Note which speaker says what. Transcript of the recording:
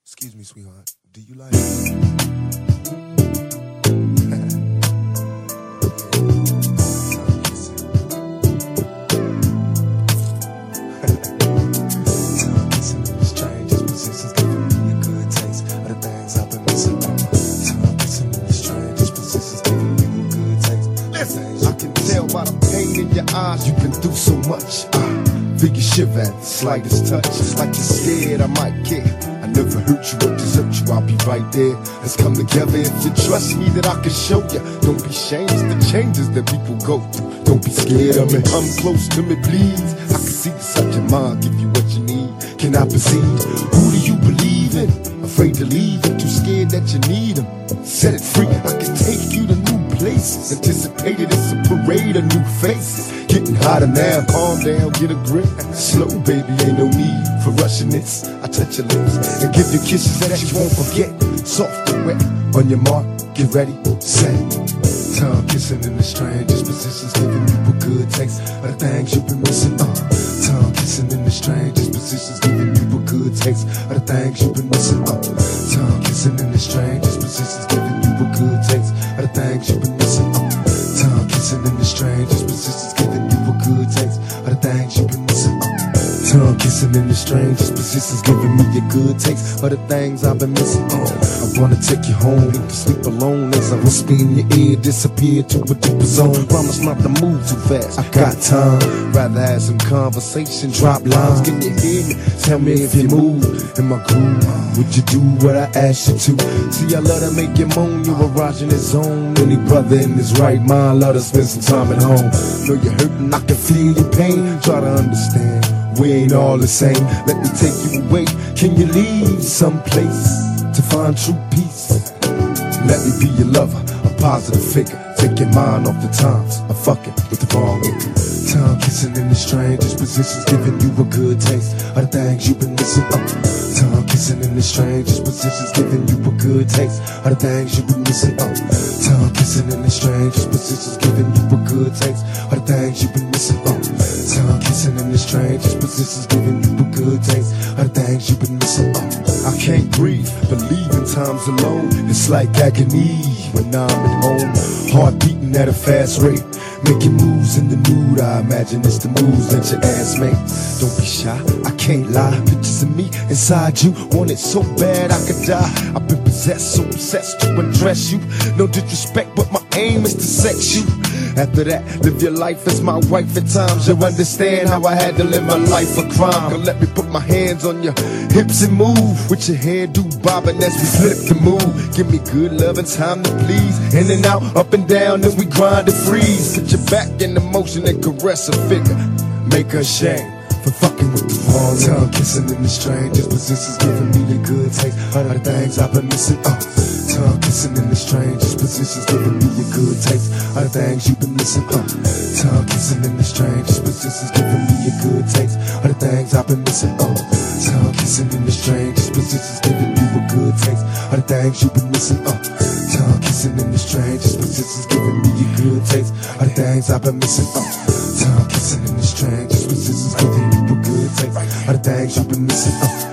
Speaker 1: Excuse me, sweetheart. Do you like strangers, positions giving me a good taste of the things I've been missing. Kissing in the strangers, positions giving me a good taste.
Speaker 2: Listen, I can tell by the pain in your eyes you've been through so much. Figure shiver at the slightest touch. It's like you're scared I might care. I never hurt you or desert you, I'll be right there. Let's come together if you trust me that I can show you. Don't be ashamed of the changes that people go through. Don't be scared of me, come close to me please. I can see the subject mind, give you what you need. Can I proceed? Who do you believe in? Afraid to leave, too scared that you need them. Set it free, I can take you to new places. Anticipated it's a parade of new faces. Getting hotter now, calm down, get a grip. Slow, baby, ain't no need for rushing this. I touch your lips and give you kisses that you won't forget. Soft and wet, on your mark, get ready, set. Tongue kissing in the strangest positions, giving you a good taste of the things you've been missing. Tongue kissing in the strangest positions, giving you a good taste of the things you've been missing. Tongue kissing in the strangest positions, giving you a good taste of the things you've been missing. Tongue kissing in the strangest positions, giving you a good taste of the things you've been missing. Tongue kissing in the strangest positions, giving me a good taste of the things I've been missing. I wanna take you home, make you sleep alone as I whisper in your ear, disappear to a deeper zone. Promise not to move too fast, I got time. Rather have some conversation, drop lines. Can you hear me? Tell me if you move in my groove. Would you do what I asked you to? See, I love to make you moan, you a in his zone. Any brother in his right mind love to spend some time at home. Know you're hurting, I can feel your pain. Try to understand, we ain't all the same. Let me take you away. Can you leave someplace to find true peace? Let me be your lover, a positive figure. Take your mind off the times of fucking with the wrong nigga. Tongue kissing in the strangest positions, giving you a good taste of the things you've been missing. Tongue kissing in the strangest positions, giving you a good taste of the things you've been missing. Tongue kissing in the strangest positions, giving you a good taste of the things you've been missing. Tongue kissing in the strangest positions, giving you a good taste of the things you've been missing. I can't breathe, believe in times alone. It's like agony when I'm at home. Heart beating at a fast rate, making moves in the nude. I imagine it's the moves that your ass make. Don't be shy, I can't lie. Pictures of me inside you, want it so bad I could die. I've been possessed, so obsessed to undress you. No disrespect, but my aim is to sex you. After that, live your life as my wife at times. You'll understand how I had to live my life a crime. Come let me put my hands on your hips and move with your hairdo bobbing as we flip the move. Give me good love and time to please. In and out, up and down, then we grind and freeze. Put your back in the motion and caress a figure. Make her ashamed for fucking with the wrong. Tongue kissing in the strangest positions, giving me a good taste of the things I've been missing. Tongue kissing in the strangest positions, giving me a good taste of the things you've been missing. Tongue kissing in the strangest positions, giving me a good taste of the things I've been missing. Tongue kissing in the strangest positions, giving you a good taste of the things you've been missing. Tongue kissing in the strangest positions, giving me a good taste of the things I've been missing. Tongue kissing in the strangest positions, giving you a good taste of the things you've been missing.